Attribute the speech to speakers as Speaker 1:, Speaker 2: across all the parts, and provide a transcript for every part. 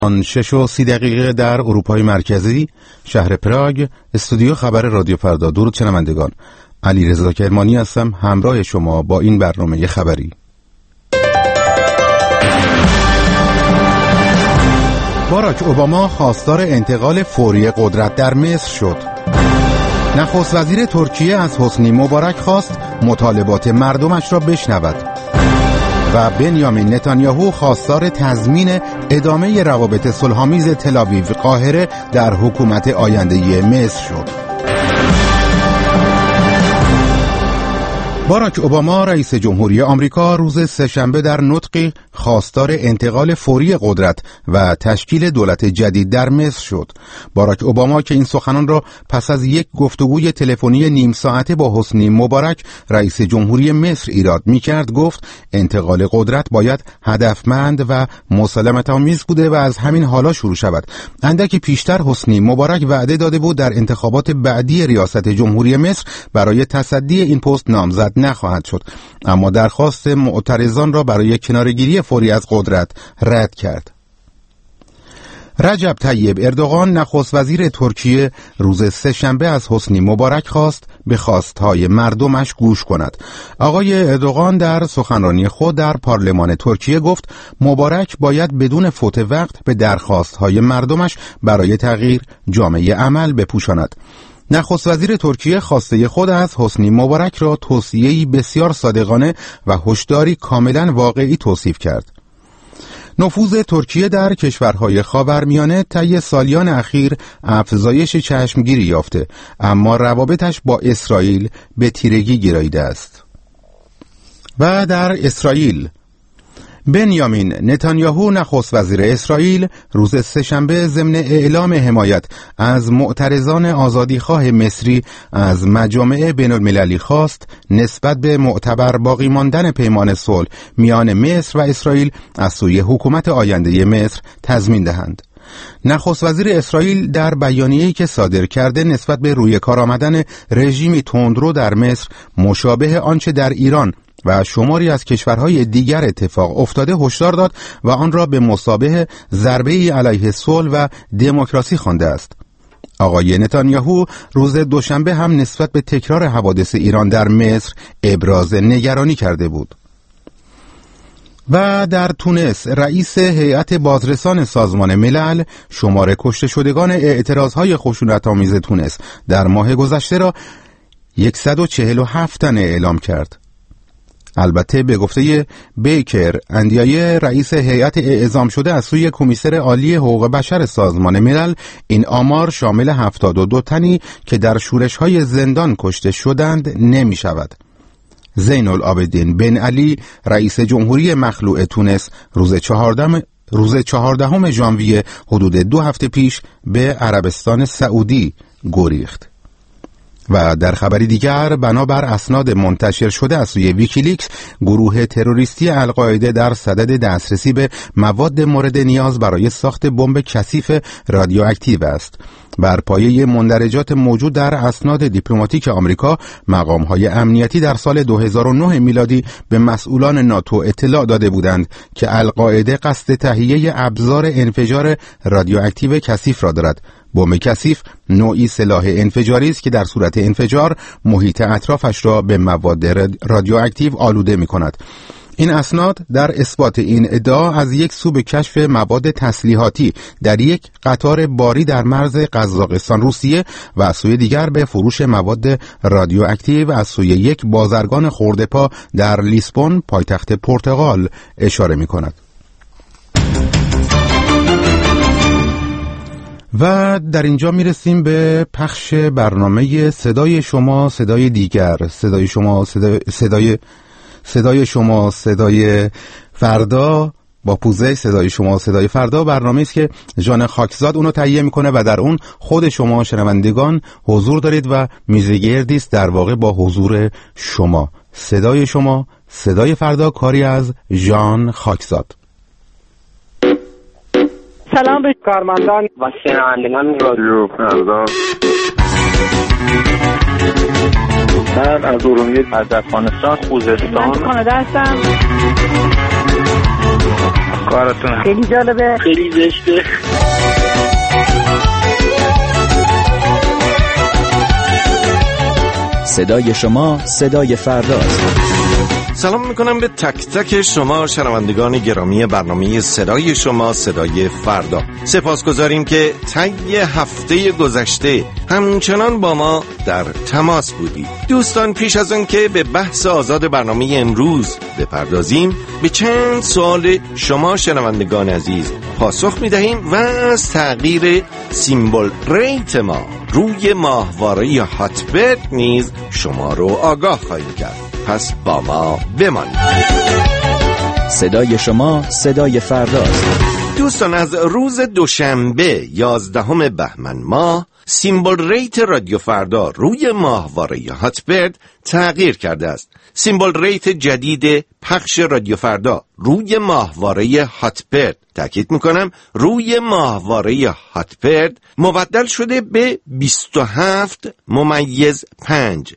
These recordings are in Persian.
Speaker 1: آن 6:30 در اروپای مرکزی، شهر پراگ، استودیو خبر رادیو فردا. درود شنوندگان، علیرضا کرمانی هستم، همراه شما با این برنامه خبری. باراک اوباما خواستار انتقال فوری قدرت در مصر شد. نخست وزیر ترکیه از حسنی مبارک خواست مطالبات مردمش را بشنود. و بنیامین نتانیاهو خواستار تضمین ادامه روابط صلح‌آمیز تل‌آویو قاهره در حکومت آینده مصر شد. باراک اوباما رئیس جمهوری آمریکا روز سه‌شنبه در نطقی خواستار انتقال فوری قدرت و تشکیل دولت جدید در مصر شد. باراک اوباما که این سخنان را پس از یک گفتگوی تلفنی نیم ساعته با حسنی مبارک رئیس جمهوری مصر ایراد می‌کرد، گفت انتقال قدرت باید هدفمند و مسالمت‌آمیز بوده و از همین حالا شروع شود. اندکی پیشتر حسنی مبارک وعده داده بود در انتخابات بعدی ریاست جمهوری مصر برای تصدی این پست نامزد نخواهد شد، اما درخواست معترضان را برای کناره‌گیری فوری از قدرت رد کرد. رجب طیب اردوغان نخست وزیر ترکیه روز سه‌شنبه از حسنی مبارک خواست به خواستهای مردمش گوش کند. آقای اردوغان در سخنرانی خود در پارلمان ترکیه گفت مبارک باید بدون فوت وقت به درخواستهای مردمش برای تغییر جامعه عمل بپوشاند. نخست وزیر ترکیه خواسته خود از حسنی مبارک را توصیه‌ای بسیار صادقانه و هشداری کاملا واقعی توصیف کرد. نفوذ ترکیه در کشورهای خاورمیانه طی سالیان اخیر افزایش چشمگیری یافته، اما روابطش با اسرائیل به تیرگی گراییده است. و در اسرائیل، بنیامین نتانیاهو نخست وزیر اسرائیل روز سه‌شنبه ضمن اعلام حمایت از معترضان آزادیخواه مصری از مجامع بین المللی خواست نسبت به معتبر باقی ماندن پیمان صلح میان مصر و اسرائیل از سوی حکومت آینده مصر تضمین دهند. نخست وزیر اسرائیل در بیانیه‌ای که صادر کرده نسبت به روی کار آمدن رژیمی تندرو در مصر مشابه آنچه در ایران و شماری از کشورهای دیگر اتفاق افتاده هشدار داد و آن را به مثابه ضربه‌ای علیه صلح و دموکراسی خوانده است. آقای نتانیاهو روز دوشنبه هم نسبت به تکرار حوادث ایران در مصر ابراز نگرانی کرده بود. و در تونس، رئیس هیئت بازرسان سازمان ملل شمار کشته شدگان اعتراضهای خشونت‌آمیز تونس در ماه گذشته را 147 تن اعلام کرد. البته به گفته بیکر اندیایه رئیس هیئت اعزام شده از سوی کمیسر عالی حقوق بشر سازمان ملل، این آمار شامل 72 تنی که در شورش‌های زندان کشته شدند نمی شود. زین العابدین بن علی رئیس جمهوری مخلوع تونس روز 14 ژانویه حدود 2 هفته پیش به عربستان سعودی گریخت. و در خبری دیگر، بنابر اسناد منتشر شده از سوی ویکیلیکس، گروه تروریستی القاعده در صدد دسترسی به مواد مورد نیاز برای ساخت بمب کثیف رادیواکتیو است. بر پایه مندرجات موجود در اسناد دیپلماتیک آمریکا، مقام‌های امنیتی در سال 2009 میلادی به مسئولان ناتو اطلاع داده بودند که القاعده قصد تهیه ابزار انفجار رادیواکتیو کثیف را دارد. بمب کثیف نوعی سلاح انفجاری است که در صورت انفجار محیط اطرافش را به مواد رادیواکتیو آلوده می‌کند. این اسناد در اثبات این ادعا از یک سو به کشف مواد تسلیحاتی در یک قطار باری در مرز قزاقستان روسیه و از سوی دیگر به فروش مواد رادیواکتیو از سوی یک بازرگان خرده‌پا در لیسبون پایتخت پرتغال اشاره می‌کند. و در اینجا میرسیم به پخش برنامه صدای شما صدای دیگر، صدای شما صدای فردا با پوزه صدای شما صدای فردا. برنامه‌ای است که ژان خاکزاد اونو تهیه میکنه و در اون خود شما شنوندگان حضور دارید و میزگردی است در واقع با حضور شما. صدای شما صدای فردا، کاری از ژان خاکزاد.
Speaker 2: سلام به کارمندان و شنوندگان رادیو فردا.
Speaker 3: من از ارومیه، از افغانستان، خوزستان.
Speaker 2: من کانادا هستم.
Speaker 3: کارتون
Speaker 2: خیلی جالبه، خیلی زشته.
Speaker 4: صدای شما صدای فرداست.
Speaker 5: سلام میکنم به تک تک شما شنوندگان گرامی برنامه صدای شما صدای فردا. سپاسگزاریم که طی هفته گذشته همچنان با ما در تماس بودید. دوستان، پیش از آن که به بحث آزاد برنامه امروز بپردازیم، به چند سوال شما شنوندگان عزیز پاسخ میدهیم و از تغییر سیمبل ریت ما روی ماهواره هاتبرد نیز شما رو آگاه خواهیم کرد. پس با ما بمانید.
Speaker 4: صدای شما صدای فرداست.
Speaker 5: دوستان، از روز دوشنبه 11 بهمن ماه سیمبل ریت رادیو فردا روی ماهواره هاتبرد تغییر کرده است. سیمبل ریت جدید پخش رادیو فردا روی ماهواره هاتبرد، تاکید میکنم روی ماهواره هاتبرد، مبدل شده به 27/5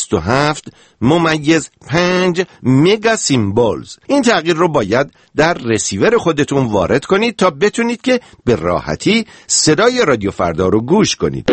Speaker 5: 27/5 مگا سیمبولز. این تغییر رو باید در رسیور خودتون وارد کنید تا بتونید که به راحتی صدای رادیو فردا رو گوش کنید.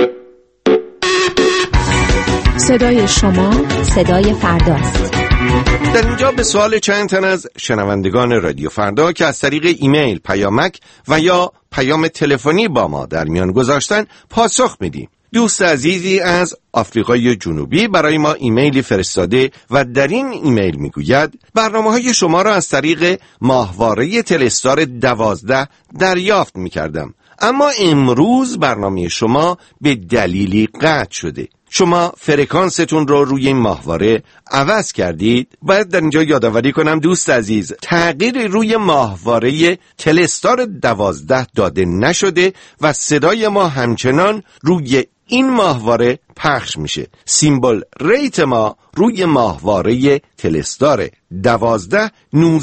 Speaker 6: صدای شما صدای فرداست.
Speaker 5: در اینجا به سوال چند تن از شنوندگان رادیو فردا که از طریق ایمیل، پیامک و یا پیام تلفنی با ما در میان گذاشتن پاسخ میدیم. دوست عزیزی از آفریقای جنوبی برای ما ایمیلی فرستاده و در این ایمیل میگوید برنامه‌های شما را از طریق ماهواره تلستار 12 دریافت میکردم، اما امروز برنامه شما به دلیلی قطع شده. شما فرکانستون رو روی این ماهواره عوض کردید. باید در اینجا یادآوری کنم دوست عزیز، تغییر روی ماهواره تلستار 12 داده نشده و صدای ما همچنان روی این ماهواره پخش میشه. سیمبل ریت ما روی ماهواره تلستار 12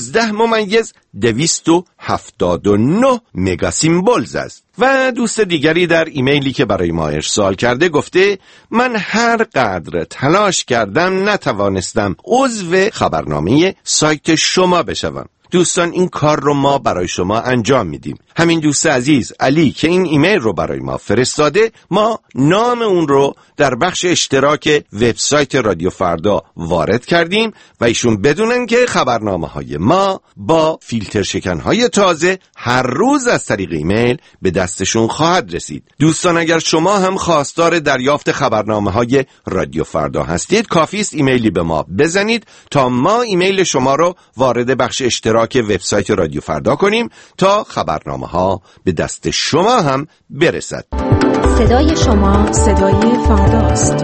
Speaker 5: 19/279 مگا سیمبولز است. و دوست دیگری در ایمیلی که برای ما ارسال کرده گفته من هر قدر تلاش کردم نتوانستم عضو خبرنامه سایت شما بشوم. دوستان، این کار رو ما برای شما انجام میدیم. همین دوست عزیز علی که این ایمیل رو برای ما فرستاده، ما نام اون رو در بخش اشتراک وبسایت رادیو فردا وارد کردیم و ایشون بدونن که خبرنامه‌های ما با فیلتر شکن‌های تازه هر روز از طریق ایمیل به دستشون خواهد رسید. دوستان، اگر شما هم خواستار دریافت خبرنامه‌های رادیو فردا هستید، کافی است ایمیلی به ما بزنید تا ما ایمیل شما رو وارد بخش اشتراک وبسایت رادیو فردا کنیم تا خبرنامه‌ها به دست شما هم برسد.
Speaker 6: صدای شما صدای فرداست.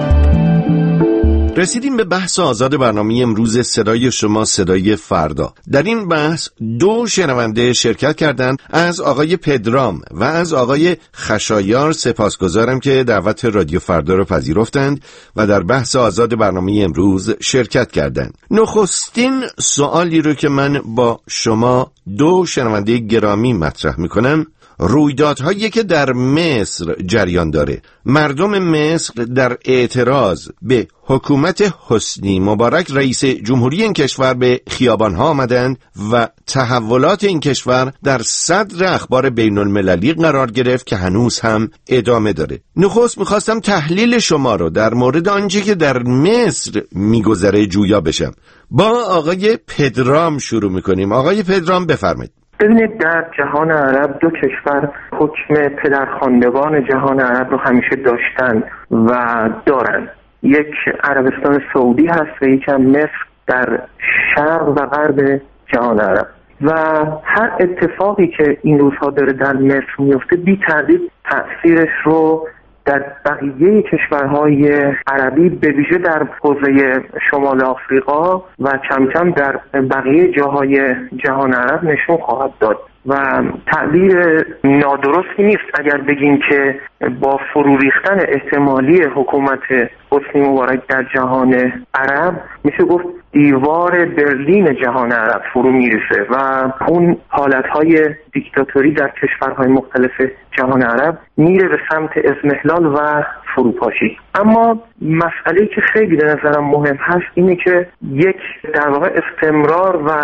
Speaker 5: رسیدیم به بحث آزاد برنامه امروز صدای شما صدای فردا. در این بحث دو شنونده شرکت کردند، از آقای پدرام و از آقای خشایار. سپاسگزارم که دعوت رادیو فردا رو پذیرفتند و در بحث آزاد برنامه امروز شرکت کردند. نخستین سوالی رو که من با شما دو شنونده گرامی مطرح میکنم، رویدادهایی که در مصر جریان داره. مردم مصر در اعتراض به حکومت حسنی مبارک رئیس جمهوری این کشور به خیابان‌ها آمدند و تحولات این کشور در صدر اخبار بین المللی قرار گرفت که هنوز هم ادامه داره. نخست میخواستم تحلیل شما رو در مورد آنچه که در مصر میگذره جویا بشم. با آقای پدرام شروع میکنیم. آقای پدرام بفرمایید.
Speaker 7: ببینید، در جهان عرب دو کشور حکم پدرخواندگان جهان عرب رو همیشه داشتن و دارن. یک عربستان سعودی هست و یک هم مصر در شرق و غرب جهان عرب. و هر اتفاقی که این روزها داره در مصر میفته بی تردید تأثیرش رو در بقیه کشورهای عربی به ویژه در حوزه شمال آفریقا و کم کم در بقیه جاهای جهان عرب نشون خواهد داد و تعبیر نادرستی نیست اگر بگیم که با فرو ریختن احتمالی حکومت حسنی مبارک در جهان عرب میشه گفت دیوار برلین جهان عرب فرو میرسه و اون حالتهای دیکتاتوری در کشورهای مختلف جهان عرب میره به سمت اضمحلال و فروپاشی. اما مسئله‌ای که خیلی به نظرم مهم هست اینه که یک در واقع استمرار و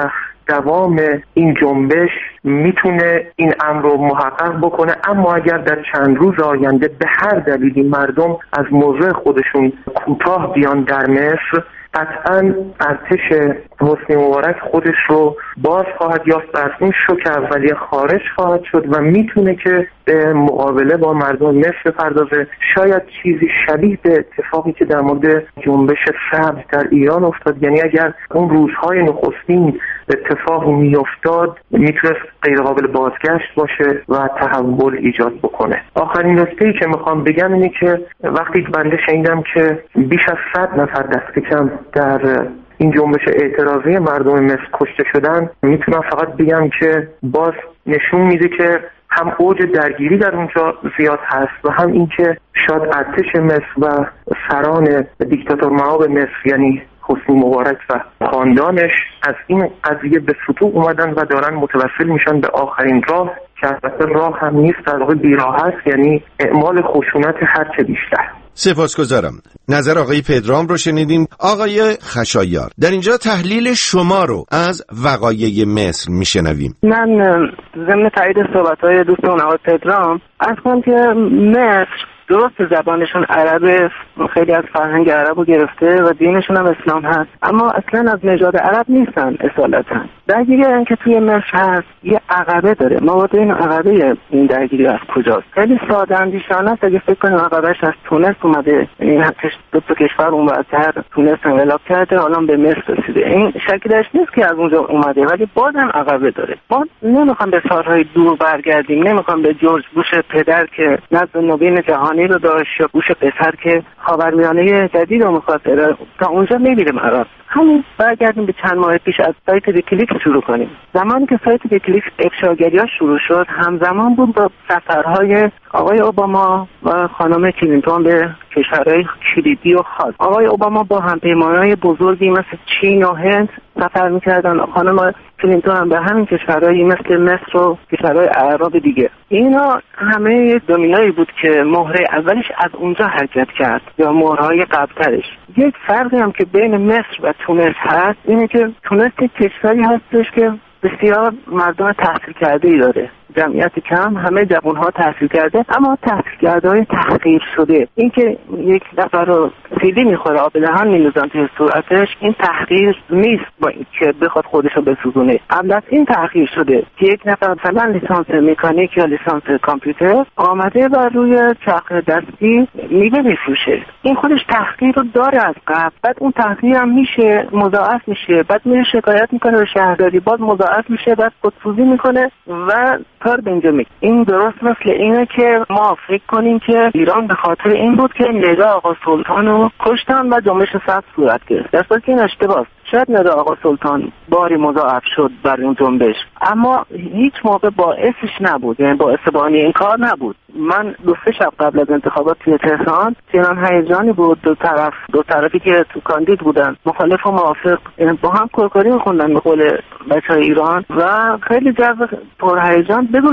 Speaker 7: دوام این جنبش میتونه این امر رو محقق بکنه. اما اگر در چند روز آینده به هر دلیلی مردم از موضع خودشون کوتاه بیان در مصر، قطعاً ارتش حسنی مبارک خودش رو باز خواهد یافت، از این شوک اولیه خارج خواهد شد و میتونه که به مقابله با مردم مصر بپردازه. شاید چیزی شبیه به اتفاقی که در مورد جنبش سبز در ایران افتاد، یعنی اگر اون روزهای نخستین اتفاقی میافتاد میتونست غیر قابل بازگشت باشه و تحول ایجاد بکنه. آخرین نکته‌ای که میخوام بگم اینه که وقتی بنده شنیدم که بیش از 100 نفر دست کم در این جنبش اعتراضی مردم مصر کشته شدن، میتونم فقط بگم که باز نشون میده که هم اوج درگیری در اونجا زیاد هست و هم اینکه شاید ارتش مصر و سران دیکتاتور مآب مصر یعنی حسنی مبارک و خاندانش از این قضیه به سطوح اومدن و دارن متوسل میشن به آخرین راه که البته راه هم نیست، در واقع بیراه هست، یعنی اعمال خشونت هرچه بیشتر.
Speaker 5: سپاسگزارم. نظر آقای پدرام رو شنیدیم. آقای خشایار، در اینجا تحلیل شما رو از وقایع مصر میشنویم.
Speaker 2: من ضمن تایید صحبت‌های دوستان آقای پدرام از کنم که مصر درست زبانشون عربه، خیلی از فرهنگ عرب رو گرفته و دینشون هم اسلام هست، اما اصلا از نژاد عرب نیستن اصالتا. درگیری این که توی مصر هست یه عقبه داره. ما واسه این عقبه این درگیری از کجاست؟ خیلی ساده اندیشانه است. اگه فکر کنیم عقبهش از تونس اومده، این دو تا کشور اونورتر تونس انقلاب کرده حالا به مصر رسیده، این شکی درش نیست که از اونجا اومده، ولی بازم عقبه داره. ما نمیخوام به سالهای دور برگردیم، نمیخوام به جورج بوش پدر که نظم نوین جهانی رو داشت یا بوش پسر که خاورمیانه جدید رو می‌خواد تا اونجا نمیریم عراق. همین برگردیم به چند ماه پیش از سایت ویکیلیکس شروع کنیم. زمانی که سایت ویکیلیکس افشاگری‌ها شروع شد همزمان بود با سفرهای آقای اوباما و خانم کلینتون به کشورهای کلیدی و خاص. آقای اوباما با همپیمانای بزرگی مثل چین و هند سفر می‌کردن، خانم کلینتون هم به همین کشورهایی مثل مصر و کشورهای عرب دیگه. اینا همه دومینایی بود که مهره اولش از اونجا حرکت کرد یا مهرهای قبل‌ترش. یک فرقی هم که بین مصر و تونس هست اینه که تونس کشوری هستش که بسیار مردم تحصیل کرده‌ای داره، جمعیت کم، همه جوان‌ها تحصیل کرده، اما تحصیل کرده‌های تحقیر شده. اینکه یک نفر رو سیلی میخوره آب دهان می‌ندازن توی صورتش، این تحقیر نیست با اینکه بخواد خودش رو بسوزونه. قبل از این تحقیر شده که یک نفر مثلا لیسانس مکانیک یا لیسانس کامپیوتر آمده و روی چرخ دستی میوه میفروشه، این خودش تحقیر رو داره از قبل. بعد اون تحقیر هم میشه مضاعف میشه، بعد میره شکایت میکنه به شهرداری، باز مضاعف میشه، بعد خودسوزی میکنه و کار به اینجا میگه. این درست مثل اینه که ما فکر کنیم که ایران به خاطر این بود که ندا آقا سلطان رو کشتن و جنبش سبز صورت گرفت، در صورتی که این اشتباهه. شاید ندا آقا سلطان باری مضاعف شد بر این جنبش، اما هیچ موقع باعثش نبود، یعنی باعث بانی این کار نبود. من 2-3 شب قبل از انتخابات توی تهران چنان هیجانی بود، دو طرفی که تو کاندید بودن مخالف و موافق با هم کرکری می‌خوندن به قول بچه‌های ایران و خیلی جو پرهیجان بدون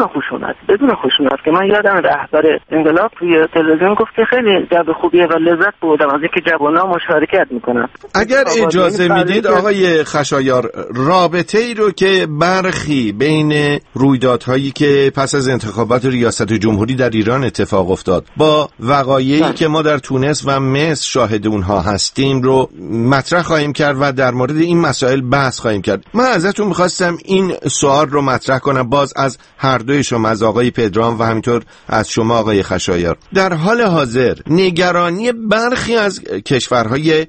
Speaker 2: خشونت که من یادم رهبر انقلاب توی تلویزیون گفت که خیلی جو خوبیه و لذت بردم از اینکه جوان‌ها مشارکت می‌کنن.
Speaker 5: اگر اجازه میدید آقای خشایار، رابطه ای رو که برخی بین رویدادهایی که پس از انتخابات ریاست جمهوری در ایران اتفاق افتاد با وقایعی که ما در تونس و مصر شاهد اونها هستیم رو مطرح خواهیم کرد و در مورد این مسائل بحث خواهیم کرد. من ازتون میخواستم این سوال رو مطرح کنم، باز از هر دوی شما، از آقای پدرام و همینطور از شما آقای خشایار. در حال حاضر نگرانی برخی از کشورهای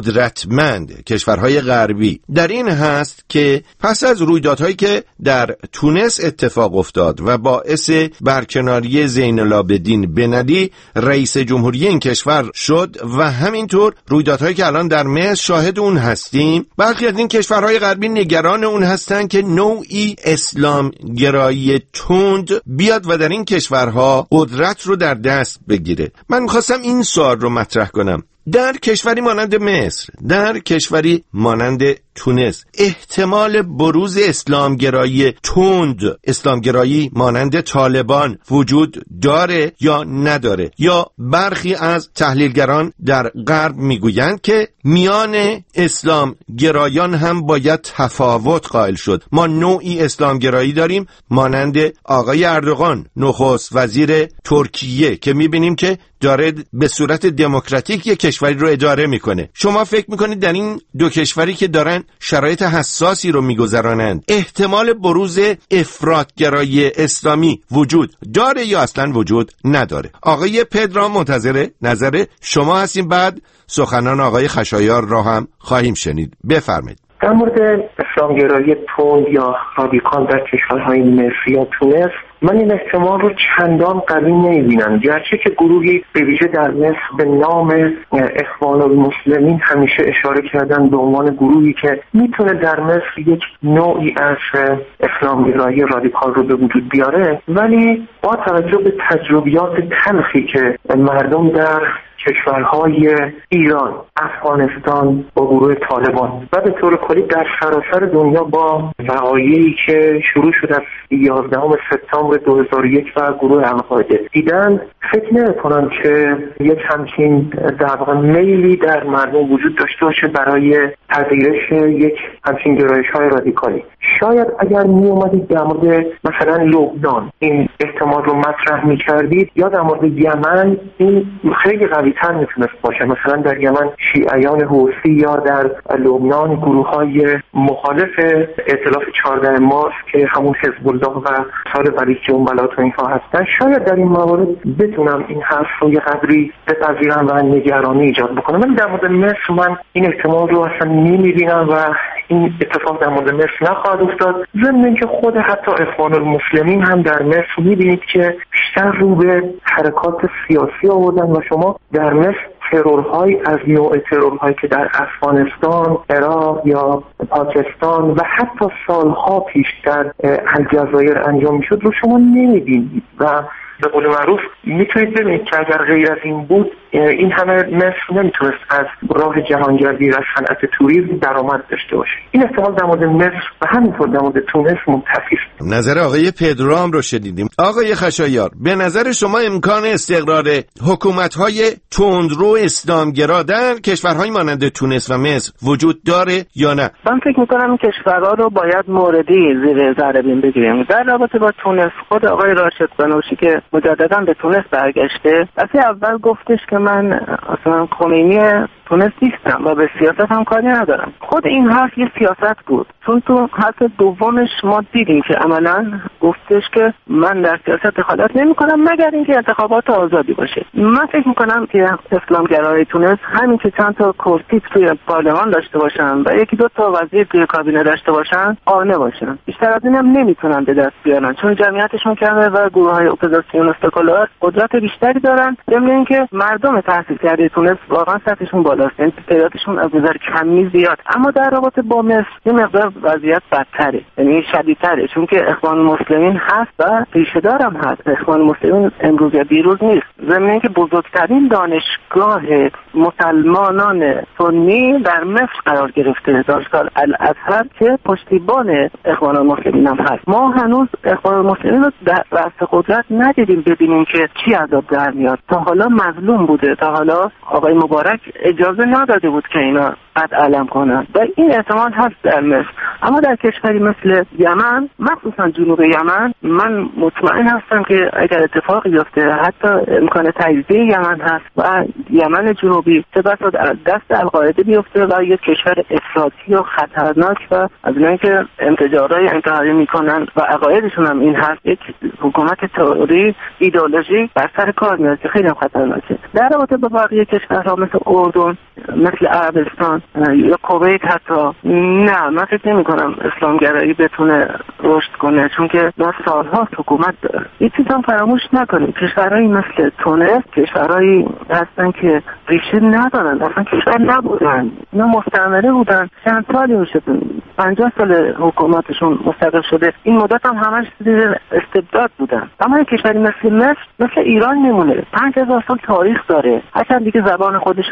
Speaker 5: قدرتمند، کشورهای غربی در این هست که پس از رویدادهایی که در تونس اتفاق افتاد و باعث برکناری زین العابدین بن علی رئیس جمهوری این کشور شد و همینطور رویدادهایی که الان در مصر شاهد اون هستیم، برخی از این کشورهای غربی نگران اون هستن که نوعی اسلام گرایی تند بیاد و در این کشورها قدرت رو در دست بگیره. من می‌خواستم این سوال رو مطرح کنم. در کشوری مانند مصر، در کشوری مانند تونس احتمال بروز اسلامگرایی تند، اسلامگرایی مانند طالبان وجود داره یا نداره؟ یا برخی از تحلیلگران در غرب میگویند که میان اسلامگرایان هم باید تفاوت قائل شد. ما نوعی اسلامگرایی داریم مانند آقای اردوغان نخست وزیر ترکیه که میبینیم که داره به صورت دموکراتیک یک کشوری رو اداره میکنه. شما فکر میکنید در این دو کشوری که دارن شرایط حساسی رو میگذرانند احتمال بروز افراطگرایی اسلامی وجود داره یا اصلا وجود نداره؟ آقای پدرام منتظر نظر شما هستیم، بعد سخنان آقای خشایار را هم خواهیم شنید. بفرمایید.
Speaker 7: در مورد اسلامگرایی تند یا رادیکال در کشورهای مصر یا تونس من این احتمال رو چندان قوی نمی‌بینم، گرچه که گروهی به ویژه در مصر به نام اخوان المسلمین همیشه اشاره کردن به عنوان گروهی که میتونه در مصر یک نوعی از اسلامگرایی رادیکال رو به وجود بیاره، ولی با توجه به تجربیات تلخی که مردم در کشورهای ایران، افغانستان با گروه طالبان و به طور کلی در سراسر دنیا با وقایعی که شروع شد از 11 سپتامبر 2001 و گروه القاعده دیدن، فکر نمی‌کنم که یک همچین در واقع میلی در مردم وجود داشته باشه برای پذیرش یک همچین گرایش‌های رادیکالی. شاید اگر می اومدید در مورد مثلا لبنان این احتمال رو مطرح می‌کردید یا در مورد یمن، این خیلی قوی‌تر میتونست باشه. مثلا در یمن شیعیان حوثی یا در لبنان گروه‌های مخالف ائتلاف 14 مارس که همون حزب الله و سال ولی جنبلات و اینها هستن، شاید در این موارد بتونم این حرف رو یه قدری بپذیرم و نگرانی ایجاد بکنم. ولی در مورد مصر من این احتمال رو اصلا نمی‌بینم و این اتفاق در مورد مصر نخواهد افتاد. ضمن اینکه خود حتی اخوان المسلمین هم در مصر می‌بینید که بیشتر رو به حرکات سیاسی آوردن و شما در مصر ترورهای از نوع ترورهایی که در افغانستان، عراق یا پاکستان و حتی سالها پیش در الجزایر انجام میشد رو شما نمی‌بینید و به قول معروف میتونید ببینید که اگر غیر از این بود این همه مصر نمیتونست از راه جهانگردی و صنعت توریسم درآمد داشته باشه. این احتمال در مورد مصر و همینطور در مورد تونس منتفی است.
Speaker 5: نظر آقای پدرام رو شنیدیم. آقای خشایار، به نظر شما امکان استقرار حکومت‌های تندرو اسلامگرا در کشورهای مانند تونس و مصر وجود داره یا نه؟
Speaker 2: من فکر می‌کنم این کشورها رو باید موردی زیر ذره بین بگیریم. در رابطه با تونس، خود آقای راشد بنوشی که مجددا به تونس برگشته، دفعه اول گفتش که من اصلا خمینی تونس نیستم و به سیاست هم کاری ندارم. خود این حرف یه سیاست بود، چون تو حرف دومش ما دیدیم که عملاً گفتش که من در سیاست دخالت نمی‌کنم مگر اینکه انتخابات آزادی باشه. من فکر می‌کنم که اسلامگرای تونس همین که چند تا کرسی توی پارلمان داشته باشن و یکی دو تا وزیر توی کابینه داشته باشن قانع باشن، بیشتر از اینم نمیتونن به دست بیارن، چون جمعیتشون کمه و گروه‌های اپوزیسیون و سکولار قدرت بیشتری دارن. ضمن اینکه مردم تحصیل کرده تونس واقعا سطحشون بالاست، یعنی تعدادشون از نظر کمی زیاد. اما در رابطه با مصر یه مقدار وضعیت بدتره، یعنی شدیدتره، چون که اخوان المسلمین هست و ریشه‌دار هم هست. اخوان المسلمین امروز یا دیروز نیست. ضمن اینکه بزرگترین دانشگاه مسلمانان سنی در مصر قرار گرفته، دانشگاه الازهر که پشتیبان اخوان المسلمین هم هست. ما هنوز اخوان المسلمین رو در رأس قدرت ندیدیم ببینیم که چی عذاب در میاد. تا حالا مظلوم بوده، تا حالا آقای مبارک اجازه نداده بود که اینا قد علم کنن و این احتمال هست در مصر. اما در کشوری مثل یمن، مخصوصا جنوب یمن، من مطمئن هستم که اگر اتفاقی بیفته حتی امکان تجزیه یمن هست و یمن جنوبی چه بسا دست القاعده بیفته و یک کشور افراطی و خطرناک و از اینایی که انفجارهای انتحاری میکنن و عقایدشون هم این هست، یک حکومت تئوری ایدئولوژی بر سر کار میاد که خیلی خطرناکه. در رابطه با بقیه کشورها مثل اردن، مثل عربستان یا کویت حتی، نه، من فکر نمی‌کنم اسلامگرایی بتونه رشد کنه، چون که ما سال‌ها حکومت داره. یه چیز هم فراموش نکنیم، کشورهایی مثل تونس کشورهایی هستن که ریشه ندارن، اصلا کشور نبودن، اینا مستعمره بودن، چند سالی میشه 50 سال حکومتشون مستقل شده، این مدت هم همش زیر استبداد بودن. اما این کشوری مثل مصر مثل ایران میمونه، 5000 سال تاریخ داره، هرچند دیگه زبان خودشون نداره،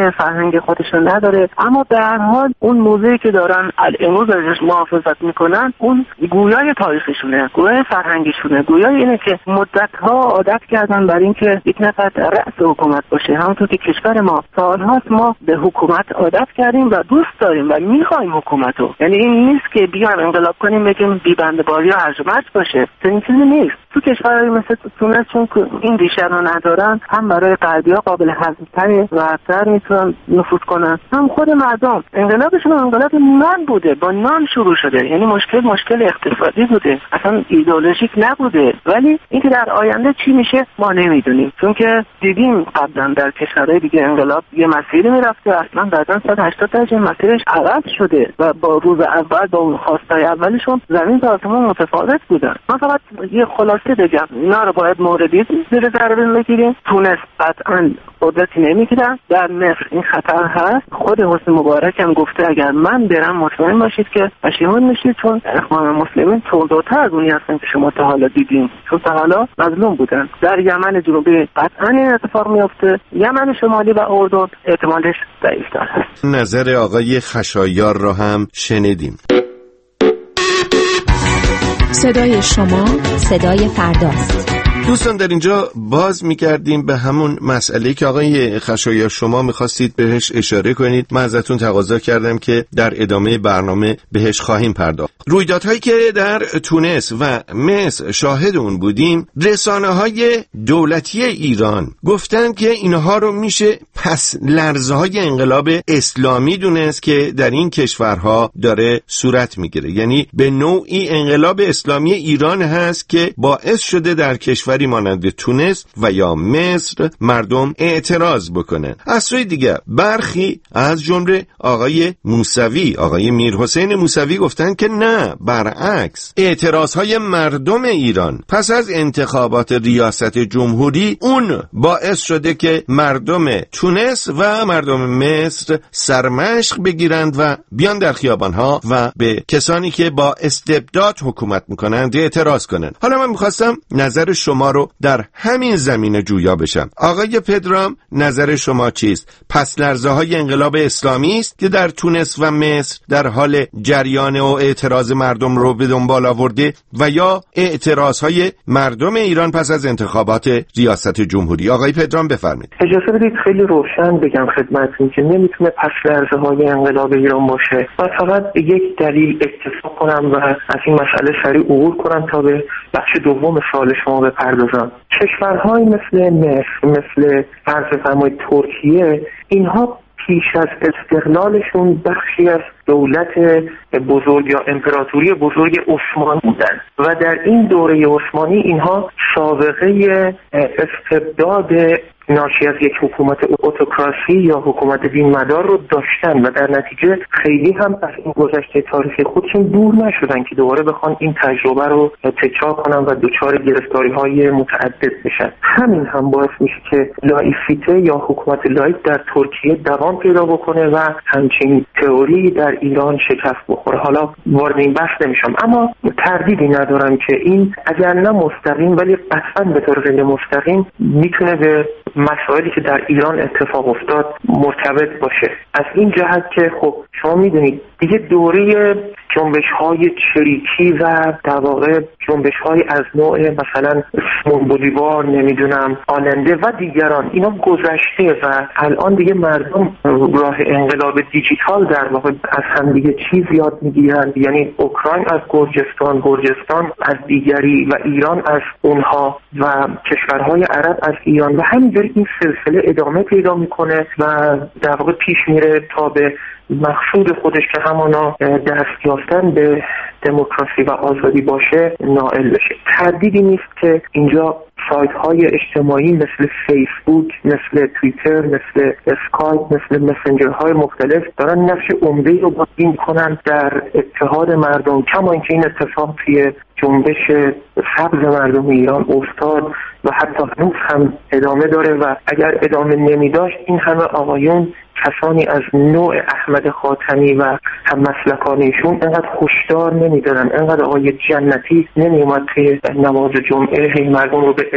Speaker 2: میکنه، فرهنگ خودشون نداره، اما به هر حال اون موضوعی که دارن امروز ازش محافظت میکنن اون گویای تاریخشونه، گویای فرهنگشونه، گویای اینه که مدت‌ها عادت کردن بر اینکه یک نفر رأس حکومت باشه. همونطور که کشور ما سالهاست ما به حکومت عادت کردیم و دوست داریم و میخوایم حکومت رو. یعنی این نیست که بیایم انقلاب کنیم بگیم بی بنده‌باری یا هرج و مرج باشه، چنین چیزی نیست. تو کشورهای مثل تونس چون این ریشه رو ندارن، هم برای غربی‌ها قابل هضم‌تره و راحت‌تر میتونن نفوذ کنن، هم خود مردم. انقلابشون انقلاب نان بوده، با نان شروع شده، یعنی مشکل اقتصادی بوده، اصلا ایدئولوژیک نبوده. ولی اینکه در آینده چی میشه ما نمیدونیم، چون که دیدیم قبلا در کشورهای دیگه انقلاب یه مسیری میرفته، اصلا بعداً 180 درجه مسیرش عوض شده و با روز اول با اون خواستای اولشون زمین تا آسمون متفاوت بودن. من فقط یه خلاصه بگم، اینا رو باید موردی زیر ذره بگیریم. تونس قطعاً قدرتی نمیگیرن، در مصر این خطر هست. خود حسنی مبارک هم گفته اگر من برم مطمئن باشید که پشیمون میشید، چون اخوان المسلمین تندروتر از اونی هستن که شما تا حالا دیدیم، چون تا حالا مظلوم بودن. در یمن جنوبی قطعا این اتفاق میفته، یمن شمالی و اردن احتمالش ضعیف‌تر هست.
Speaker 5: نظر آقای خشایار را هم شنیدیم.
Speaker 6: صدای شما صدای فرداست.
Speaker 5: دوستان در اینجا باز می‌کردیم به همون مسئله که آقای خشایار شما می‌خواستید بهش اشاره کنید. من ازتون تقاضا کردم که در ادامه برنامه بهش خواهیم پرداخت. رویدادهایی که در تونس و مصر شاهد اون بودیم، رسانه‌های دولتی ایران گفتن که اینها رو میشه پس لرزه‌های انقلاب اسلامی دونست که در این کشورها داره صورت میگیره. یعنی به نوعی انقلاب اسلامی ایران هست که باعث شده در کشور مانند تونس و یا مصر مردم اعتراض بکنن. از سوی دیگر برخی از جمله آقای موسوی، آقای میرحسین موسوی گفتن که نه، برعکس، اعتراضهای مردم ایران پس از انتخابات ریاست جمهوری اون باعث شده که مردم تونس و مردم مصر سرمشق بگیرند و بیان در خیابانها و به کسانی که با استبداد حکومت میکنند اعتراض کنند. حالا من میخواستم نظر شما رو در همین زمینه جویا بشم. آقای پدرام، نظر شما چیست؟ پس لرزه‌های انقلاب اسلامی است که در تونس و مصر در حال جریان و اعتراض مردم رو به دنبال آورده و یا اعتراضهای مردم ایران پس از انتخابات ریاست جمهوری؟ آقای پدرام بفرمایید.
Speaker 7: اجازه بدید خیلی روشن بگم خدمتتون که نمیتونه پس لرزه‌های انقلاب ایران باشه. من فقط به یک دلیل اکتفا کنم و از این مسئله سریع عبور کنم تا به بخش دوم سوال شما بپردازم. کشورهای مثل مصر، مثل فرض فرمایید ترکیه، اینها پیش از استقلالشون بخشی از دولت بزرگ یا امپراتوری بزرگ عثمانی بودن و در این دوره عثمانی اینها سابقه استبداد ناشی از یک حکومت اوتوکراسی یا حکومت دینمدار رو داشتن و در نتیجه خیلی هم از این گذشته تاریخی خودشون دور نشدن که دوباره بخوان این تجربه رو تکرار کنن و دچار گرفتاری‌های متعدد بشن. همین هم باعث میشه که لایسیته یا حکومت لایک در ترکیه دوام پیدا بکنه و همچین تئوری در ایران شکست بخوره. حالا وارد این بحث نمیشم، اما تردیدی ندارم که این اگر نه مستقیم ولی قطعا به طور غیر مستقیم میتونه به مسائلی که در ایران اتفاق افتاد مرتبط باشه. از این جهت که خب شما میدونید دیگه دوره جنبش‌های چریکی و در واقع جنبش‌های از نوع مثلا سیمون بولیوار، نمیدونم آلنده و دیگران، اینا گذشته و الان دیگه مردم راه انقلاب دیجیتال در واقع از هم دیگه چیز یاد میگیرن. یعنی اوکراین از گرجستان از دیگری و ایران از اونها و کشورهای عرب از ایران و همینجوری این سلسله ادامه پیدا میکنه و در واقع پیش میره تا به مقصود خودش که همانا دست یافتن به دموکراسی و آزادی باشه نائل بشه. تردیدی نیست که اینجا سایت های اجتماعی مثل فیسبوک، مثل توییتر، مثل اسکایپ، مثل مسنجر های مختلف دارن نقش عمده‌ای رو بازی میکنن در اتحاد مردم، کما اینکه این اتفاق توی جنبش سبز مردم ایران افتاد و حتی هنوز هم ادامه داره و اگر ادامه نمی داشت این همه آقایون کسانی از نوع احمد خاتمی و هم مسلکانیشون انقدر هشدار نمیدادن، انقدر آقای جنتی نمیومد که نماز جمعه هی مردم رو به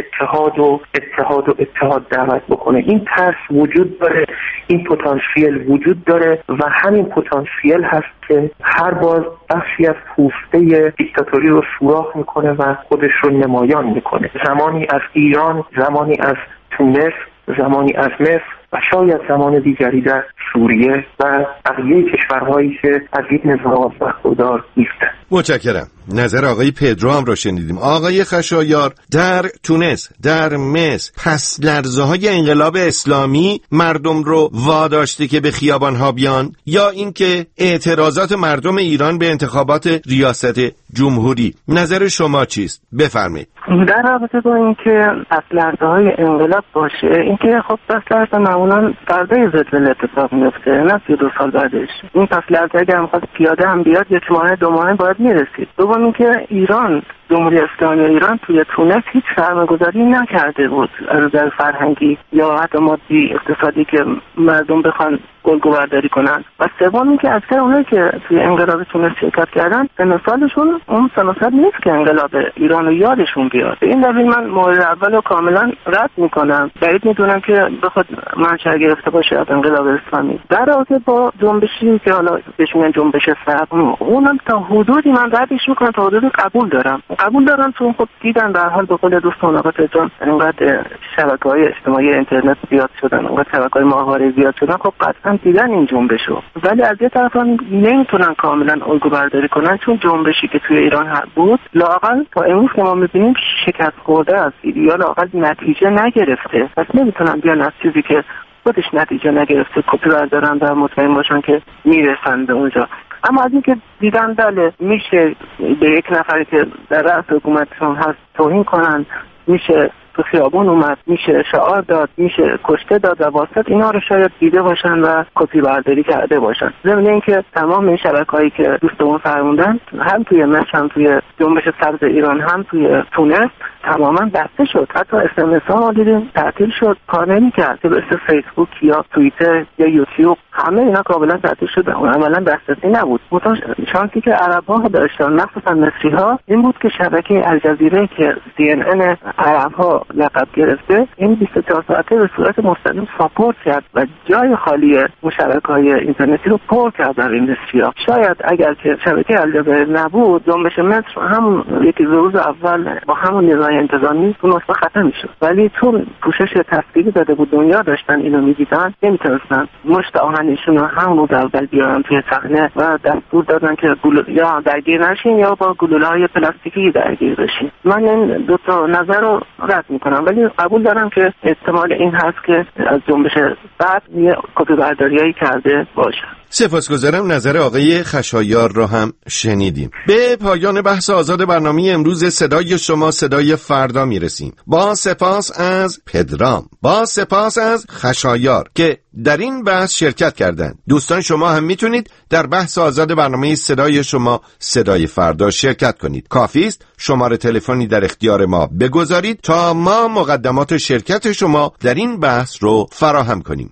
Speaker 7: اتحاد دعوت بکنه. این ترس وجود داره، این پتانسیل وجود داره و همین پتانسیل هست که هر بار بخشی از پوسته دیکتاتوری رو سوراخ میکنه و خودش رو نمایان میکنه. زمانی از ایران، زمانی از تونس، زمانی از مصر و شاید زمان دیگری در سوریه و بقیه کشورهایی که از یک نظام برخوردار نیستند.
Speaker 5: متشکرم. نظر آقای پدرو هم رو شنیدیم. آقای خشایار، در تونس، در مصر پس لرزه‌های انقلاب اسلامی مردم رو واداشته که به خیابان‌ها بیان، یا اینکه اعتراضات مردم ایران به انتخابات ریاست جمهوری؟ نظر شما چیست؟ بفرمایید.
Speaker 2: در رابطه با اینکه پس لرزه‌های انقلاب باشه، اینکه خب پس لرزه معمولا فردای زلزله اتفاق میفته، نه 32 سال بعدش. این پس لرزه اگر می‌خواست پیاده هم بیاد، یک ماه دو ماه باید میرسید. دوم اینکه ایران، جمهوری اسلامی ایران توی تونس هیچ سرمایه‌گذاری نکرده بود از نظر فرهنگی یا حتی مادی اقتصادی که مردم بخوان گلگوبرداری کنن. و سوم اینکه اکثر اونایی که توی انقلاب تونس شرکت کردن سن سالشون اون سن سال نیست که انقلاب ایران رو یادشون بیاد. به این دلیل من مورد اول رو کاملا رد میکنم. بعید میدونم که بخواد منشأ گرفته باشه از انقلاب اسلامی. در رابطه با جنبشی که حالا بهش میگن جنبش سبز، اونم تا حدودی من ردش میکنم، تا حدودی قبول دارم چون خب دیدن در حال به قول دوستان آقا پدرام انقدر شبکه‌های اجتماعی اینترنت زیاد شدن، انقدر شبکه‌های ماهواره زیاد شدن، خب قطعا دیدن این جنبشو. ولی از یه طرف هم نمیتونن کاملا الگو برداری کنن، چون جنبشی که توی ایران بود لااقل تا امروز که ما می‌بینیم شکست خورده است، یا لااقل نتیجه نگرفته. پس نمیتونن بیان از چیزی که خودش نتیجه نگرفته کپی بردارن و مطمئن باشن که میرسن به اونجا. اما از اینکه دیدن بله میشه به یک نفری که در رأس حکومتشون هست توهین کنن، میشه تو خیابون اومد، میشه شعار داد، میشه کشته داد و واسط، اینا رو شاید دیده باشن و کپی برداری کرده باشن. ضمن اینکه تمام این شبکه‌هایی که دوستمون فرمودن هم توی مصر، هم توی جنبش سبز ایران، هم توی تونس تماما بسته شد. حتی SMS ها ما دیدیم تعطیل شد، کار نمی‌کرد. مثل فیسبوک یا توییتر یا یوتیوب همه اینا کاملا تعطیل شد، اون عملا دسترسی نبود. شانسی که عرب‌ها داشتن، مخصوصا مصری‌ها، این بود که شبکه الجزیره که CNN عرب‌ها لقب گرفته، این 24 ساعته به صورت مستقیم ساپورت کرد و جای خالی شبکه‌های اینترنتی رو پر کرد در این مصری‌ها. شاید اگر که شبکه الجزیره نبود، جنبش مصر همون یکی روز اول با همون نظام انتظامی اون اصلا ختم میشد. ولی چون پوشش تصویری داده بود، دنیا داشتن اینو میدیدن، نمیتونستن مشت آهنشون رو همون روز اول بیارن توی صحنه و دستور دادن که یا درگیر نشین یا با گلوله‌های پلاستیکی درگیر بشین. من این دو تا نظر رو رد میکنم، ولی قبول دارم که احتمال این هست که از جنبش بعد یه کپی برداریایی کرده باشه.
Speaker 5: سپاسگزارم. نظر آقای خشایار رو هم شنیدیم. به پایان بحث آزاد برنامه امروز صدای شما صدای فردا میرسیم. با سپاس از پدرام، با سپاس از خشایار که در این بحث شرکت کردند. دوستان شما هم میتونید در بحث آزاد برنامه صدای شما صدای فردا شرکت کنید. کافی است شماره تلفنی در اختیار ما بگذارید تا ما مقدمات شرکت شما در این بحث رو فراهم کنیم.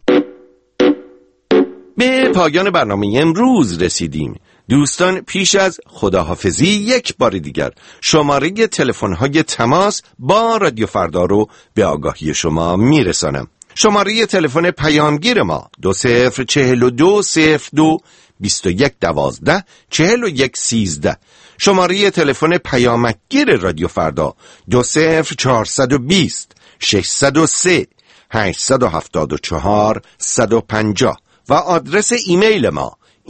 Speaker 5: به پایان برنامه امروز رسیدیم. دوستان، پیش از خداحافظی یک بار دیگر شماره تلفن‌های تماس با رادیو فردا رو به آگاهی شما میرسانم. شماره تلفن پیامگیر ما 20420221124113. شماره تلفن پیامکگیر رادیو فردا 2042603 و آدرس ایمیل ما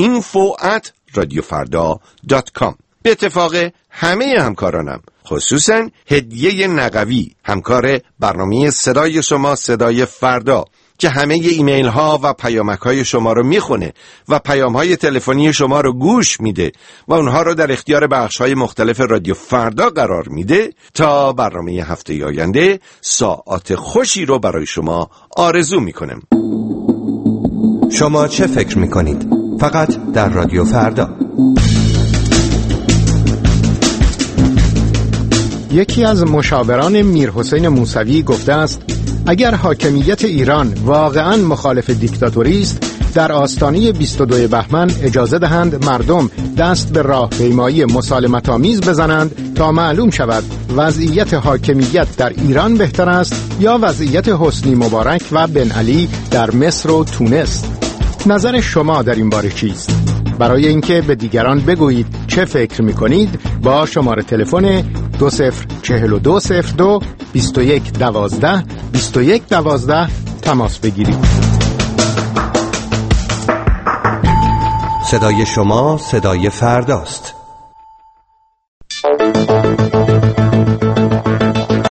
Speaker 5: info@radiofarda.com. به اتفاق همه همکارانم، خصوصا هدیه نقوی، همکار برنامه صدای شما صدای فردا، که همه ایمیل ها و پیامک های شما رو میخونه و پیام های تلفنی شما رو گوش میده و اونها رو در اختیار بخش های مختلف رادیو فردا قرار میده، تا برنامه هفته آینده ساعات خوشی رو برای شما آرزو میکنم.
Speaker 8: شما چه فکر میکنید؟ فقط در رادیو فردا.
Speaker 9: یکی از مشاوران میرحسین موسوی گفته است اگر حاکمیت ایران واقعا مخالف دیکتاتوری است، در آستانه 22 بهمن اجازه دهند مردم دست به راهپیمایی مسالمت‌آمیز بزنند تا معلوم شود وضعیت حاکمیت در ایران بهتر است یا وضعیت حسنی مبارک و بن علی در مصر و تونس. نظر شما در این باره چیست؟ برای اینکه به دیگران بگویید چه فکر می‌کنید با شماره تلفن 204202 2112 2112 تماس بگیرید.
Speaker 8: صدای شما صدای فرداست.